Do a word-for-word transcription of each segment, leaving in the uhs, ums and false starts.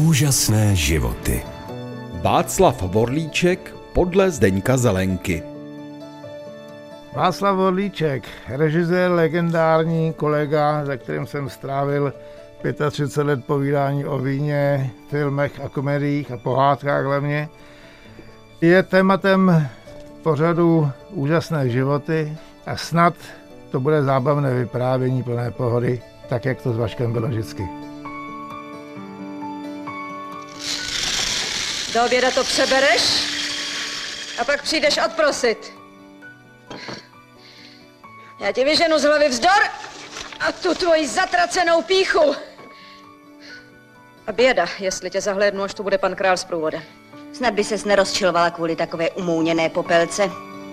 Úžasné životy. Václav Vorlíček podle Zdeňka Zelenky. Václav Vorlíček, režisér, legendární kolega, za kterým jsem strávil třicet pět let povídání o víně, filmech a komediích a pohádkách hlavně, je tématem pořadu Úžasné životy a snad to bude zábavné vyprávění plné pohody, tak jak to s Vaškem bylo vždycky. Do oběda to přebereš a pak přijdeš odprosit. Já ti vyženu z hlavy vzdor a tu tvoji zatracenou pýchu. A běda, jestli tě zahlédnu, až tu bude pan král s průvodem. Snad by ses nerozčilovala kvůli takové umouněné popelce.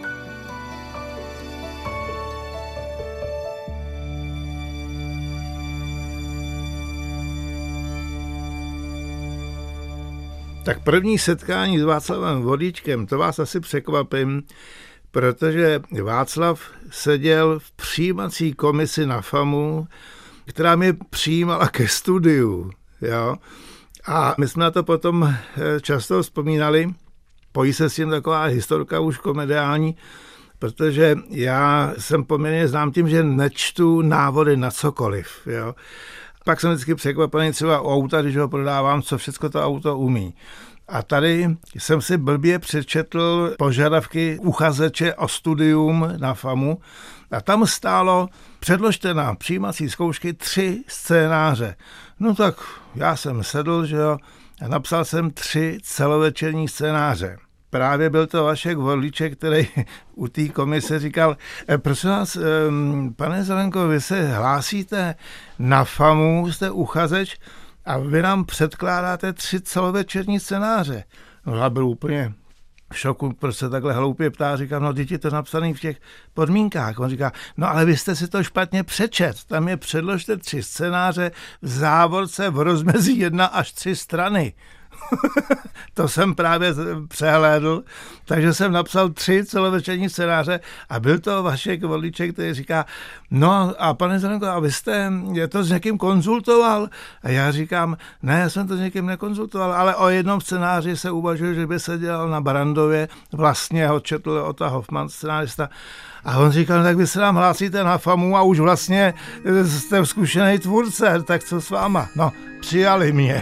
Tak první setkání s Václavem Vorlíčkem, to vás asi překvapím, protože Václav seděl v přijímací komisi na FAMu, která mě přijímala ke studiu. Jo? A my jsme na to potom často vzpomínali, pojí se s tím taková historka už komediální, protože já jsem poměrně znám tím, že nečtu návody na cokoliv. Jo? Pak jsem vždycky překvapený třeba o auta, když ho prodávám, co všechno to auto umí. A tady jsem si blbě přečetl požadavky uchazeče o studium na FAMu a tam stálo: předložte na přijímací zkoušky tři scénáře. No tak já jsem sedl, že jo, a napsal jsem tři celovečerní scénáře. Právě byl to Vašek Vorlíček, který u té komise říkal: e, prosím vás, pane Zelenko, vy se hlásíte na FAMu, jste uchazeč a vy nám předkládáte tři celovečerní scénáře. No já byl úplně v šoku, proč se takhle hloupě ptá. Říkám, no děti to napsané v těch podmínkách. On říká, no ale vy jste si to špatně přečet. Tam je předložte tři scénáře v závorce v rozmezí jedna až tři strany. To jsem právě přehlédl, takže jsem napsal tři celovečerní scénáře a byl to Vašek Vorlíček, který říká, no a pane Zelenko, a vy jste to s někým konzultoval? A já říkám, ne, já jsem to s někým nekonzultoval, ale o jednom scénáři se uvažuje, že by se dělal na Barrandově, vlastně ho četl Ota Hoffman, scénárista. A on říkal, tak vy se nám hlásíte na FAMu a už vlastně jste zkušený tvůrce, tak co s váma? No, přijali mě.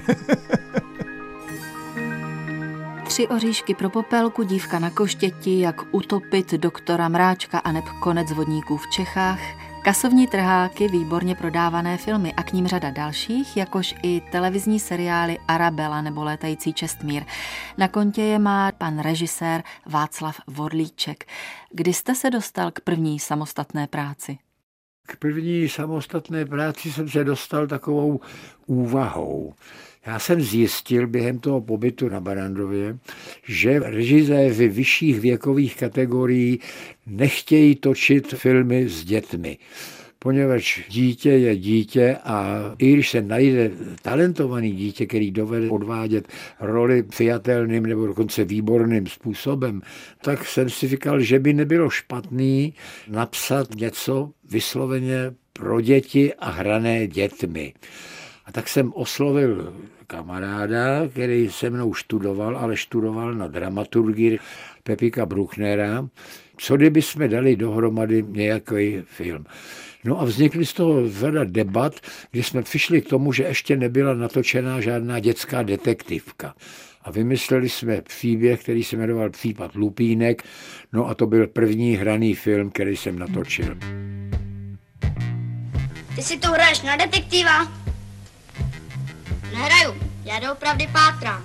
Tři oříšky pro popelku, Dívka na koštěti, Jak utopit doktora Mráčka a neb Konec vodníků v Čechách, Kasovní trháky, výborně prodávané filmy a k ním řada dalších, jakož i televizní seriály Arabela nebo Létající Čestmír. Na kontě je má pan režisér Václav Vorlíček. Kdy jste se dostal k první samostatné práci? K první samostatné práci jsem se dostal takovou úvahou. Já jsem zjistil během toho pobytu na Barrandově, že režiséři vyšších věkových kategorií nechtějí točit filmy s dětmi. Poněvadž dítě je dítě a i když se najde talentovaný dítě, který dovede odvádět roli přijatelným nebo dokonce výborným způsobem, tak jsem si říkal, že by nebylo špatný napsat něco vysloveně pro děti a hrané dětmi. A tak jsem oslovil kamaráda, který se mnou študoval, ale študoval na dramaturgii Pepika Brucknera, co kdyby jsme dali dohromady nějaký film. No a vznikly z toho řada debat, kdy jsme přišli k tomu, že ještě nebyla natočená žádná dětská detektivka. A vymysleli jsme příběh, který se jmenoval Případ Lupínek, no a to byl první hraný film, který jsem natočil. Ty si tu hraješ na detektiva? Nehraju, já doopravdy pátrám.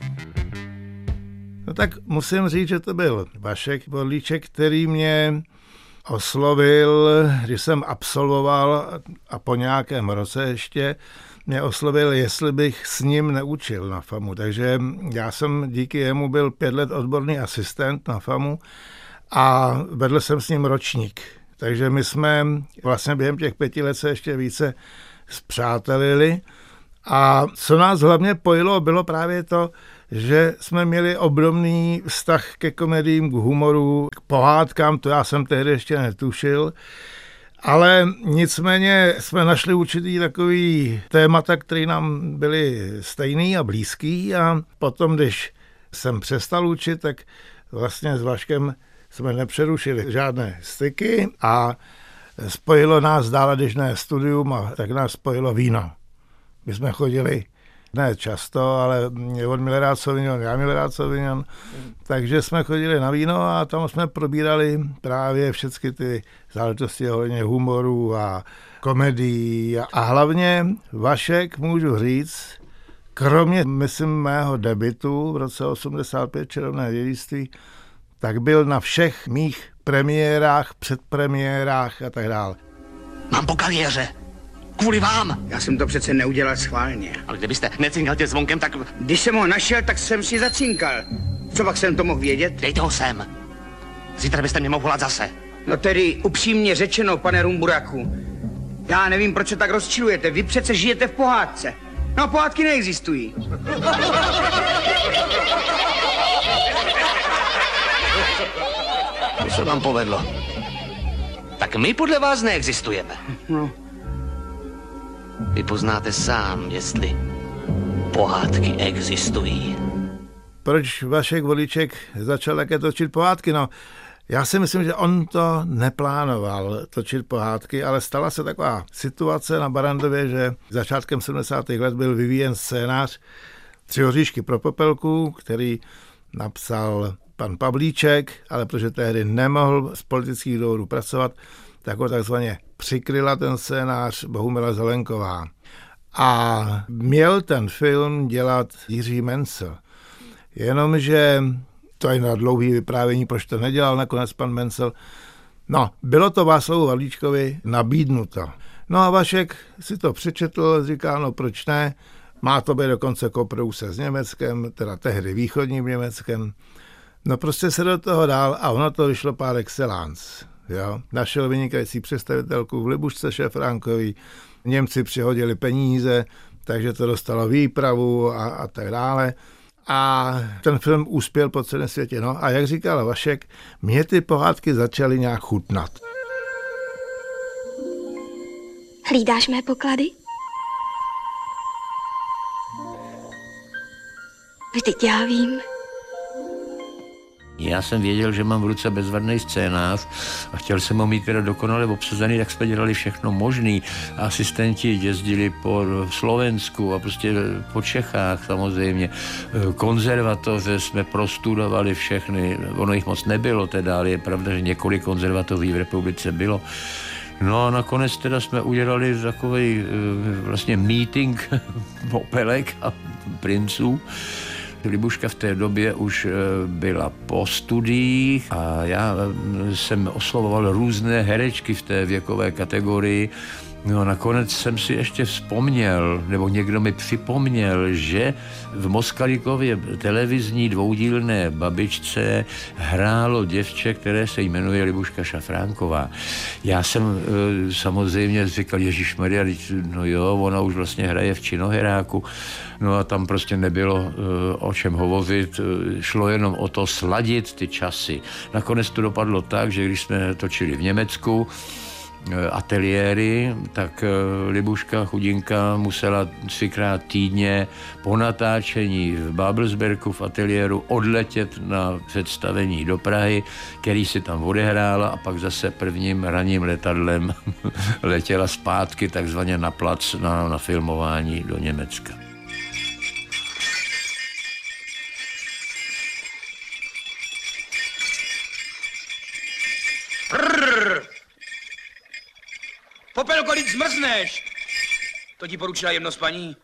No tak musím říct, že to byl Vašek Vorlíček, který mě oslovil, když jsem absolvoval a po nějakém roce ještě mě oslovil, jestli bych s ním neučil na FAMu. Takže já jsem díky jemu byl pět let odborný asistent na FAMu a vedl jsem s ním ročník. Takže my jsme vlastně během těch pěti let se ještě více spřátelili. A co nás hlavně pojilo, bylo právě to, že jsme měli obdobný vztah ke komediím, k humoru, k pohádkám, to já jsem tehdy ještě netušil. Ale nicméně jsme našli určitý takový témata, které nám byly stejný a blízký a potom, když jsem přestal učit, tak vlastně s Vaškem jsme nepřerušili žádné styky a spojilo nás dál, když ne studium, a tak nás spojilo víno. My jsme chodili ne často, ale on měl rád Sauvignon, já měl rád Sauvignon, takže jsme chodili na víno a tam jsme probírali právě všechny ty záležitosti ohledně humoru a komedií a hlavně Vašek, můžu říct, kromě, myslím, mého debutu v roce osmdesát pět Čarovné dědictví, tak byl na všech mých premiérách, předpremiérách a tak dále. Mám po kariéře. Kvůli vám. Já jsem to přece neudělal schválně. Ale kdybyste necinkal tě zvonkem, tak... Když jsem ho našel, tak jsem si zacinkal. Co pak jsem to mohl vědět? Dejte ho sem. Zítra byste mě mohl volat zase. No tedy upřímně řečeno, pane Rumburaku, já nevím, proč se tak rozčilujete. Vy přece žijete v pohádce. No, pohádky neexistují. To se vám povedlo. Tak my podle vás neexistujeme. No. Vy poznáte sám, jestli pohádky existují. Proč Vašek Volíček začal také točit pohádky? No, já si myslím, že on to neplánoval točit pohádky, ale stala se taková situace na Barrandově, že začátkem sedmdesátých let byl vyvíjen scénář Tři oříšky pro Popelku, který napsal pan Pavlíček, ale protože tehdy nemohl z politických důvodů pracovat, tak ho takzvaně přikryla ten scénář Bohumila Zelenková. A měl ten film dělat Jiří Mencel. Jenomže to je na dlouhý vyprávění, proč to nedělal nakonec pan Mencel. No, bylo to Václavu Havlíčkovi nabídnuto. No a Vašek si to přečetl, říká, no proč ne, má to být dokonce koprodukce s Německem, teda tehdy východním Německem. No prostě se do toho dál a ono to vyšlo par excellence. Jo? Našel vynikající představitelku v Libušce Šafránkový, Němci přihodili peníze, takže to dostalo výpravu a, a tak dále. A ten film uspěl po celém světě. No a jak říkal Vašek, mě ty pohádky začaly nějak chutnat. Hlídáš mé poklady? Vždyť já vím. Já jsem věděl, že mám v ruce bezvadný scénář a chtěl jsem ho mít teda dokonale obsazený, tak jsme dělali všechno možný. Asistenti jezdili po Slovensku a prostě po Čechách samozřejmě. Konzervatoře jsme prostudovali všechny, ono jich moc nebylo teda, ale je pravda, že několik konzervatoří v republice bylo. No a nakonec teda jsme udělali takový vlastně meeting Popelek a princů. Libuška v té době už byla po studiích a já jsem oslovoval různé herečky v té věkové kategorii. No a nakonec jsem si ještě vzpomněl, nebo někdo mi připomněl, že v Moskalikově televizní dvoudílné babičce hrálo děvče, které se jmenuje Libuška Šafránková. Já jsem e, samozřejmě říkal, ježišmarja, no jo, ona už vlastně hraje v činoheráku. No a tam prostě nebylo e, o čem hovořit, e, šlo jenom o to sladit ty časy. Nakonec to dopadlo tak, že když jsme točili v Německu, ateliéry, tak Libuška chudinka musela třikrát týdně po natáčení v Babelsbergu v ateliéru odletět na představení do Prahy, který si tam odehrála a pak zase prvním ranním letadlem letěla zpátky takzvaně na plac na, na filmování do Německa. Popelko, když zmrzneš! To ti poručila jemnost paní?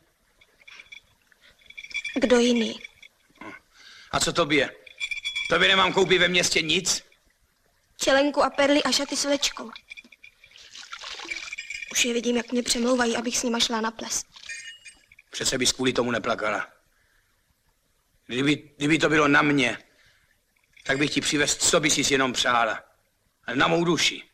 Kdo jiný? A co tobě? Tobě nemám koupit ve městě nic? Čelenku a perly a šaty s vlečkou. Už je vidím, jak mě přemlouvají, abych s nima šla na ples. Přece bys kvůli tomu neplakala. Kdyby, kdyby to bylo na mě, tak bych ti přivez, co by jsi jenom přála. Ale na mou duši.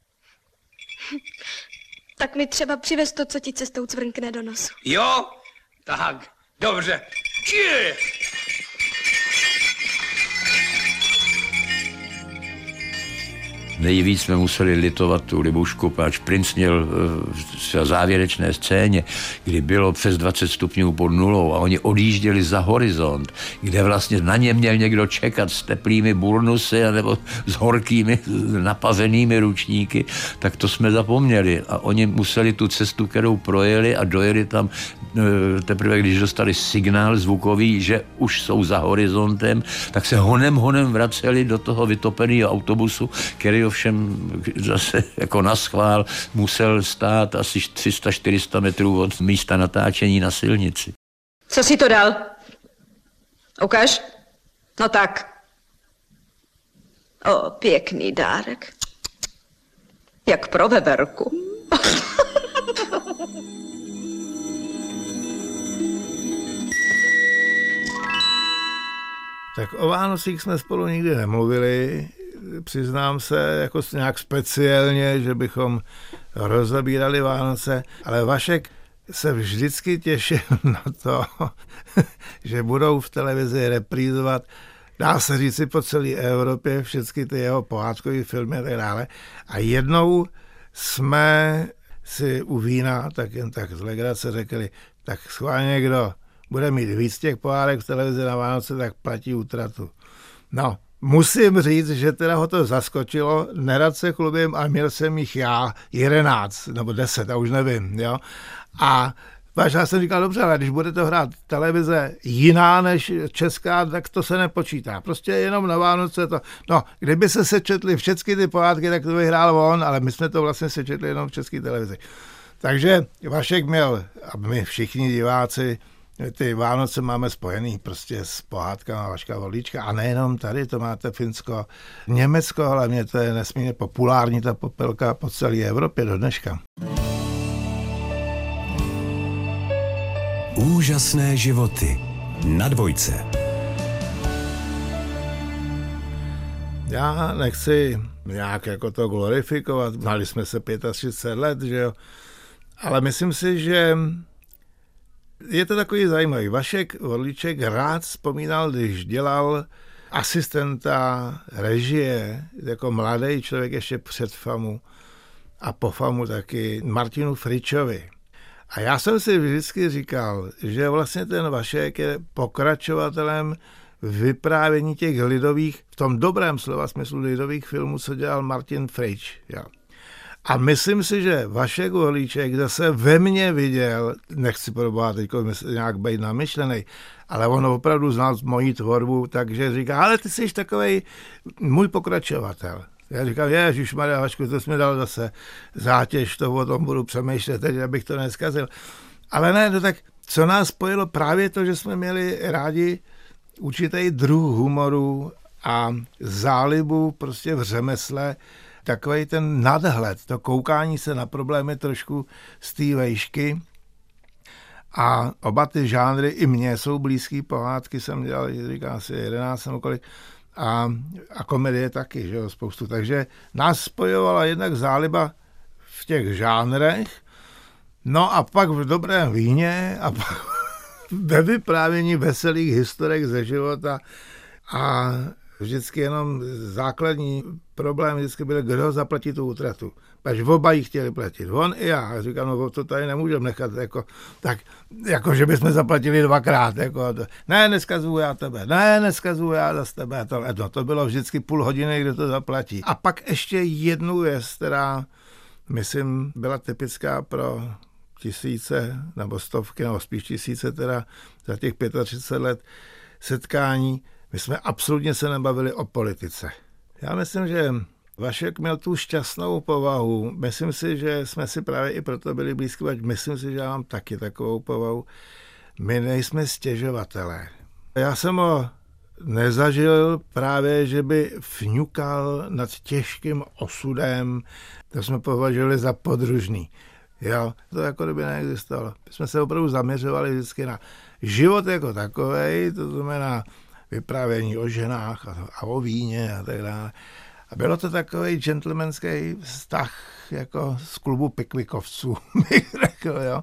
Tak mi třeba přivez to, co ti cestou cvrnkne do nosu. Jo? Tak, dobře. Čili! Nejvíc jsme museli litovat tu Libušku, páč princ měl v závěrečné scéně, kdy bylo přes dvacet stupňů pod nulou a oni odjížděli za horizont, kde vlastně na ně měl někdo čekat s teplými burnusy nebo s horkými napazenými ručníky, tak to jsme zapomněli. A oni museli tu cestu, kterou projeli a dojeli tam teprve, když dostali signál zvukový, že už jsou za horizontem, tak se honem honem vraceli do toho vytopeného autobusu, který ovšem zase jako naschvál musel stát asi tři sta čtyři sta metrů od místa natáčení na silnici. Co si to dal? Ukaž? No tak. O, pěkný dárek. Jak pro veverku. Tak o Vánocích jsme spolu nikdy nemluvili, přiznám se, jako nějak speciálně, že bychom rozebírali Vánoce, ale Vašek se vždycky těšil na to, že budou v televizi reprízovat, dá se říci po celé Evropě, všechny ty jeho pohádkové filmy a tak dále. A jednou jsme si u vína, tak jen tak z legrace řekli, tak schválně kdo bude mít víc těch pohádek v televizi na Vánoce, tak platí útratu. No, musím říct, že teda ho to zaskočilo, nerad se chlubím, ale měl jsem jich já jedenáct nebo deset, a už nevím, jo. A váš, já jsem říkal, dobře, ale když bude to hrát televize jiná než česká, tak to se nepočítá. Prostě jenom na Vánoce to, no, kdyby se sečetli všechny ty pohádky, tak to vyhrál on, ale my jsme to vlastně sečetli jenom v české televizi. Takže Vašek měl, a my všichni diváci, ty Vánoce máme spojený prostě s pohádkama Vaška Vorlíčka a nejenom tady, to máte Finsko, Německo, hlavně to je nesmírně populární ta popelka po celé Evropě do dneška. Úžasné životy na Dvojce. Já nechci nějak jako to glorifikovat, znali jsme se třicet pět let, že jo, ale myslím si, že je to takový zajímavý. Vašek Vorlíček rád vzpomínal, když dělal asistenta režie, jako mladý člověk ještě před Famu a po Famu taky Martinu Fričovi. A já jsem si vždycky říkal, že vlastně ten Vašek je pokračovatelem vyprávění těch lidových, v tom dobrém slova smyslu lidových filmů, co dělal Martin Frič. Jo. A myslím si, že Vašek Vorlíček zase ve mně viděl, nechci podobovat teď nějak být namyšlený, ale on opravdu znal moji tvorbu, takže říká, ale ty jsi takovej můj pokračovatel. Já říkám, ježišmarja, Vašku, to jsi mi dal zase zátěž, to o tom budu přemýšlet teď, abych to neskazil. Ale ne, no tak co nás spojilo právě to, že jsme měli rádi určitý druh humoru a zálibu prostě v řemesle, takový ten nadhled, to koukání se na problémy trošku z té vejšky. A oba ty žánry i mně jsou blízký, pohádky jsem dělal, říkám si jedenáct nebo kolik, a, a komedie taky, že jo, spoustu. Takže nás spojovala jednak záliba v těch žánrech, no a pak v dobrém víně a pak ve vyprávění veselých historek ze života a vždycky jenom základní problém vždycky byl, kdo zaplatí tu útratu. Pač oba jí chtěli platit, on i já. A říkám, no to tady nemůžeme nechat, jako, tak, jako že bychom zaplatili dvakrát. Jako, to, ne, neskazuju já tebe, ne, neskazuju já za tebe. To, no, to bylo vždycky půl hodiny, kdo to zaplatí. A pak ještě jednu věc, která, myslím, byla typická pro tisíce, nebo stovky, nebo spíš tisíce teda za těch třicet pět let setkání. My jsme absolutně se nebavili o politice. Já myslím, že Vašek měl tu šťastnou povahu. Myslím si, že jsme si právě i proto byli blízky, ať myslím si, že já mám taky takovou povahu. My nejsme stěžovatelé. Já jsem ho nezažil právě, že by fňukal nad těžkým osudem. To jsme považovali za podružný. Jo, to jako kdyby neexistovalo. My jsme se opravdu zaměřovali vždycky na život jako takovej, to znamená vyprávění o ženách a, a o víně a tak dále. A bylo to takový gentlemanský vztah jako z klubu pikvikovců, bych řekl, jo.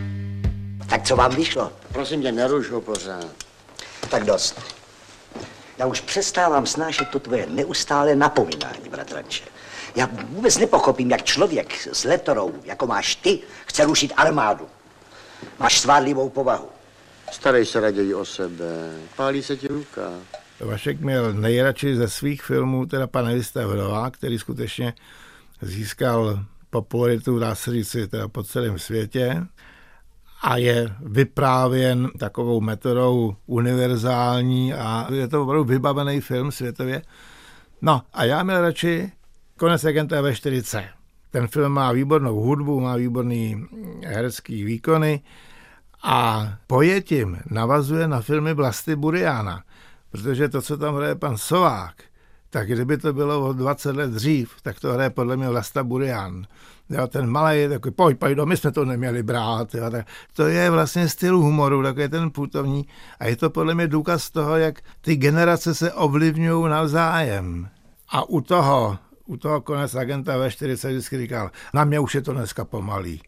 Tak co vám vyšlo? Prosím tě, neruš ho pořád. Tak dost. Já už přestávám snášet to tvoje neustále napomínání, bratranče. Já vůbec nepochopím, jak člověk s letorou, jako máš ty, chce rušit armádu. Máš svádlivou povahu. Starej se raději o sebe, pálí se ti ruka. Vašek měl nejradši ze svých filmů teda Pana Vystavrová, který skutečně získal popularitu, dá se říci, teda po celém světě a je vyprávěn takovou metodou univerzální a je to opravdu vybavený film světově. No a já měl radši Konec agenta vé čtyři cé. Ten film má výbornou hudbu, má výborný herecký výkony a pojetím navazuje na filmy Vlasty Buriana, protože to, co tam hraje pan Sovák, tak kdyby to bylo o dvacet let dřív, tak to hraje podle mě Vlasta Burian. Jo, ten malej je takový, pojď, pojď, my jsme to neměli brát. Jo, tak to je vlastně styl humoru, takový ten putovní a je to podle mě důkaz toho, jak ty generace se ovlivňují navzájem. A u toho, u toho Konec agenta vé čtyři cé vždycky říkal, na mě už je to dneska pomalý.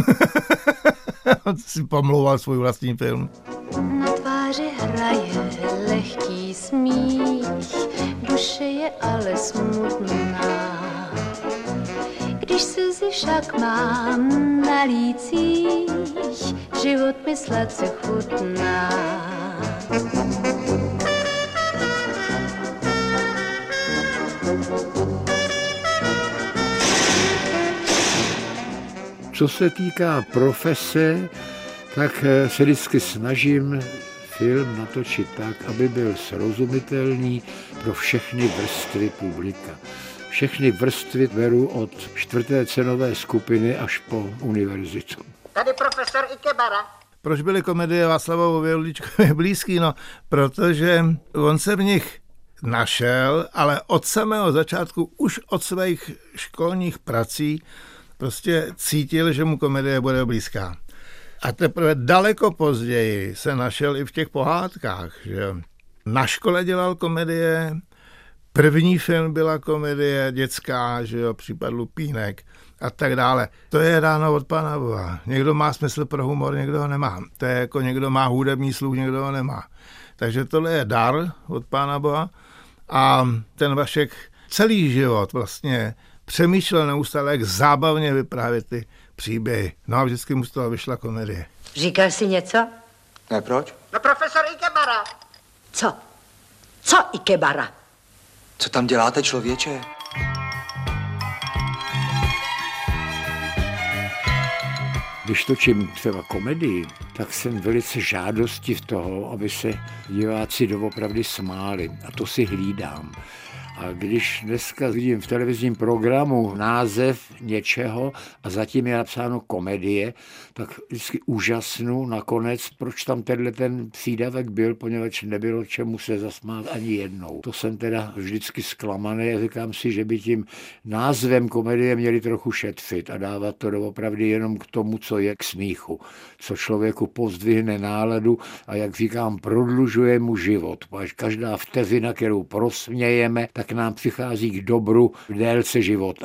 On si pomlouval svůj vlastní film. Na tváři hraje lehký smích, duše je ale smutná. Když slzy však mám na lících, život mi sladce chutná. Co se týká profese, tak se vždycky snažím film natočit tak, aby byl srozumitelný pro všechny vrstvy publika. Všechny vrstvy beru od čtvrté cenové skupiny až po univerzitu. Tady profesor Ikebara. Proč byly komedie Václava Vorlíčkovi blízký? No, protože on se v nich našel, ale od samého začátku, už od svých školních prací, prostě cítil, že mu komedie bude blízká. A teprve daleko později se našel i v těch pohádkách, že na škole dělal komedie, první film byla komedie dětská, že jo, případ Lupínek a tak dále. To je dáno od Pána Boha. Někdo má smysl pro humor, někdo ho nemá. To je jako někdo má hudební sluch, někdo ho nemá. Takže tohle je dar od Pána Boha a ten Vašek celý život vlastně přemýšlel neustále, jak zábavně vyprávět ty příběhy. No a vždycky mu z toho vyšla komedie. Říkal jsi něco? Ne, proč? No profesor Ikebara. Co? Co Ikebara? Co tam děláte, člověče? Když točím třeba komedii, tak jsem velice žádostiv toho, aby se diváci doopravdy smáli. A to si hlídám. A když dneska vidím v televizním programu název něčeho a zatím je napsáno komedie, tak vždycky úžasnu nakonec, proč tam tenhle ten přídavek byl, poněvadž nebylo čemu se zasmát ani jednou. To jsem teda vždycky zklamaný a říkám si, že by tím názvem komedie měli trochu šetřit a dávat to doopravdy jenom k tomu, co je k smíchu, co člověku pozdvihne náladu a jak říkám, prodlužuje mu život. Až každá vteřina, kterou prosmějeme, tak nám přichází k dobru v délce života.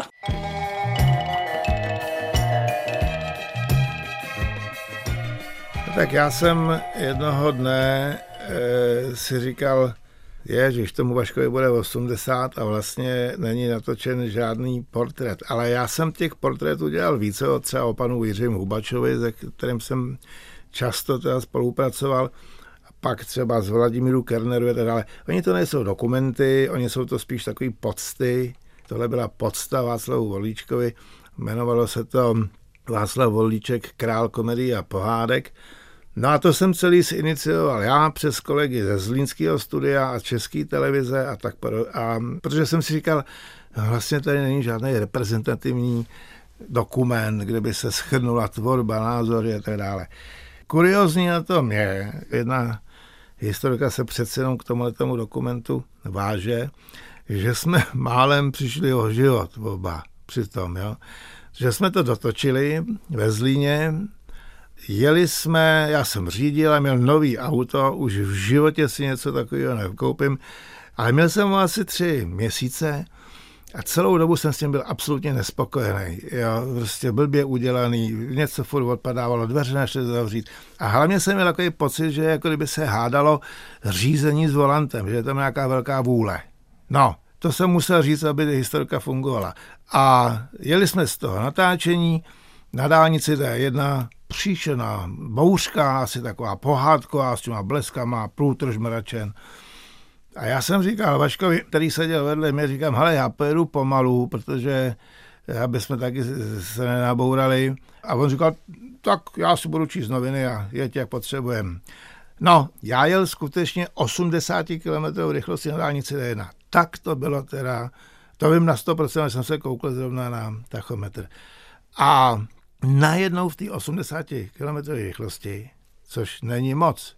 Tak já jsem jednoho dne e, si říkal, ježiš, tomu Vaškovi bude osmdesát a vlastně není natočen žádný portrét. Ale já jsem těch portrétů dělal více, třeba o panu Jiřím Hubačovi, se kterým jsem často teda spolupracoval, pak třeba z Vladimíru Kerneru a tak dále. Oni to nejsou dokumenty, oni jsou to spíš takový pocty. Tohle byla pocta Václavu Vorlíčkovi. Jmenovalo se to Václav Vorlíček, král komedií a pohádek. No a to jsem celý zinicioval já přes kolegy ze Zlínského studia a České televize a tak a protože jsem si říkal, vlastně tady není žádný reprezentativní dokument, kde by se shrnula tvorba, názory a tak dále. Kuriozní na tom je, jedna historika se přece jenom k tomuhletomu dokumentu váže, že jsme málem přišli o život oba přitom, jo. Že jsme to dotočili ve Zlíně, jeli jsme, já jsem řídil a měl nový auto, už v životě si něco takového nekoupím, ale měl jsem ho asi tři měsíce A celou dobu jsem s tím byl absolutně nespokojený. Jo, prostě blbě udělaný, něco furt odpadávalo, dveře nešly zavřít. A hlavně jsem měl takový pocit, že jako kdyby se hádalo řízení s volantem, že je tam nějaká velká vůle. No, to jsem musel říct, aby historka fungovala. A jeli jsme z toho natáčení, na dálnici D jedna příšená bouřka, asi taková pohádková s těma bleskama, průtrž mračen. A já jsem říkal Vaškovi, který seděl vedle mě, říkám, hele, já pojedu pomalu, protože aby jsme taky se nenabourali. A on říkal, tak já si budu číst noviny a jeď, jak potřebujem. No, já jel skutečně osmdesát kilometrů rychlosti na dálnici D jedna. Tak to bylo teda, to vím na sto procent, jsem se koukl zrovna na tachometr. A najednou v té osmdesáti kilometrové rychlosti, což není moc,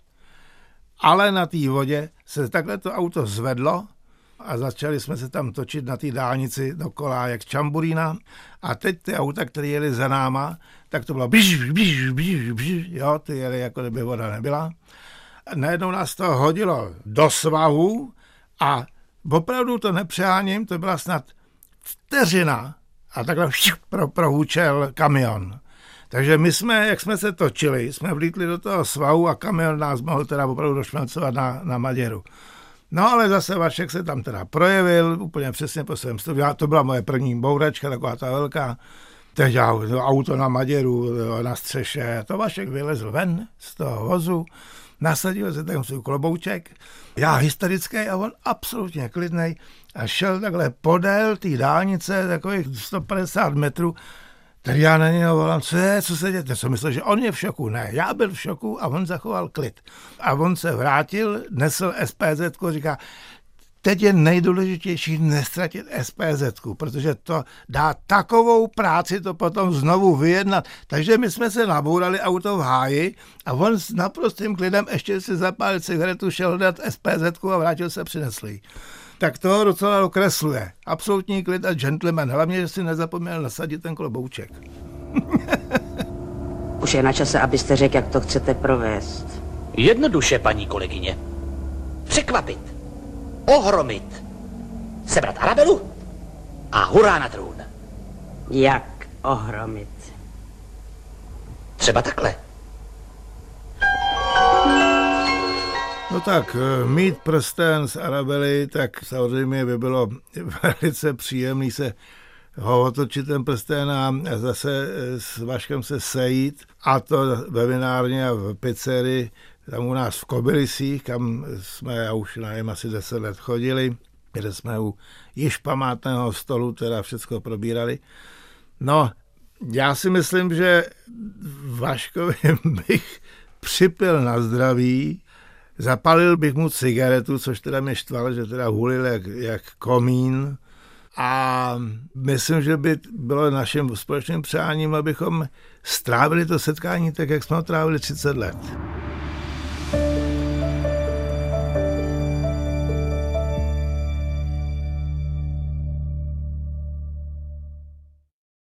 ale na té vodě se takhle to auto zvedlo a začali jsme se tam točit na té dálnici dokola jak čamburína. A teď ty auta, které jeli za náma, tak to bylo bíž, bíž, bíž, bíž, jo, ty jeli jako kdyby voda nebyla. A najednou nás to hodilo do svahu a opravdu to nepřeháním, to byla snad vteřina a takhle pro, prohůčel kamion. Takže my jsme, jak jsme se točili, jsme vlítli do toho svahu a kamion nás mohl teda opravdu došmelcovat na, na Maděru. No ale zase Vašek se tam teda projevil úplně přesně po svém studiu. To byla moje první bouračka, taková ta velká. Teď já, auto na Maděru, na střeše. To Vašek vylezl ven z toho vozu, nasadil se ten svůj klobouček. Já hysterický a on absolutně klidnej a šel takhle podél té dálnice, takových sto padesát metrů. Tak já na něho volám, co je, co se děje? Co myslel, že on je v šoku? Ne, já byl v šoku a on zachoval klid. A on se vrátil, nesl es pé zetku, říká, teď je nejdůležitější nestratit es pé zetku, protože to dá takovou práci to potom znovu vyjednat. Takže my jsme se nabourali auto v háji a on s naprostým klidem ještě si zapálil cigaretu, šel dát es pé zetku a vrátil se, přinesl jí. Tak to docela dokresluje. Absolutní klid a gentleman. Hlavně, že si nezapomněl nasadit ten klobouček. Už je na čase, abyste řekl, jak to chcete provést. Jednoduše, paní kolegyně. Překvapit. Ohromit. Sebrat Arabelu a hurá na trůn. Jak ohromit? Třeba takhle. No tak, mít prsten z Arabely, tak samozřejmě by bylo velice příjemný se ho otočit ten prsten a zase s Vaškem se sejít. A to ve vinárně a v pizzerii, tam u nás v Kobylisích, kam jsme, já už nevím, asi deset let chodili, kde jsme u již památného stolu teda všechno probírali. No, já si myslím, že Vaškovi bych připil na zdraví, zapalil bych mu cigaretu, což teda mě štvalo, že teda hulil jak, jak komín. A myslím, že by bylo naším společným přáním, abychom strávili to setkání tak, jak jsme ho trávili třicet let.